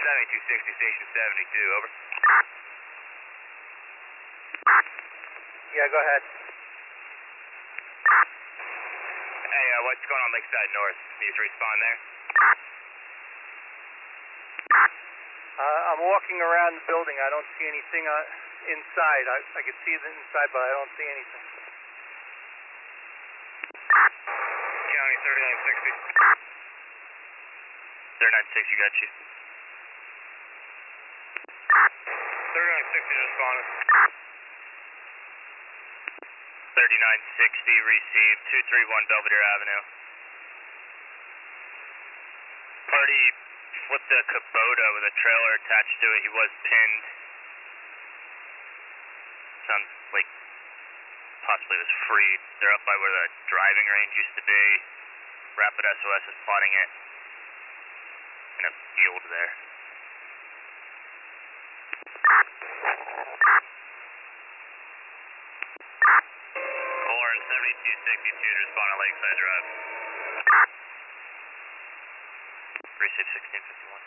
7260, station 72, over. Yeah, go ahead. Hey, what's going on Lakeside North? Can you respond there? I'm walking around the building. I don't see anything inside. I can see the inside, but I don't see anything. County 3960. 3960, got you. 3960 just responded. 3960 received, 231 Belvedere Avenue. Party flipped a Kubota with a trailer attached to it. He was pinned. Sounds like possibly was freed. They're up by where the driving range used to be. Rapid SOS is plotting it in a field there. Warren 7262 to respond to Lakeside Drive. Receive 1651.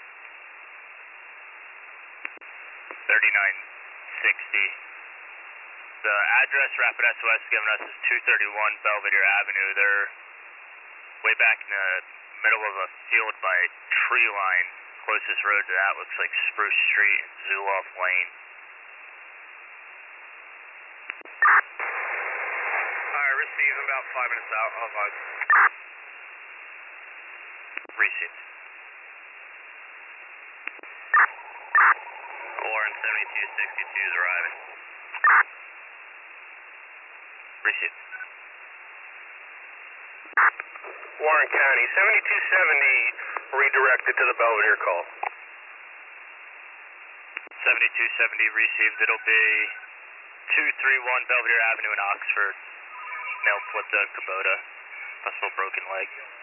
3960. The address Rapid SOS is giving us is 231 Belvedere Avenue. They're way back in the middle of a field by a tree line. Closest road to that looks like Spruce Street and Zuloff Lane. Alright, receive about 5 minutes out. I'll advise. Received. Warren 7262 is arriving. Received. Warren County, 7270 redirected to the Belvedere call. 7270 received. It'll be 231 Belvedere Avenue in Oxford. Male flipped a Kubota. Possible broken leg.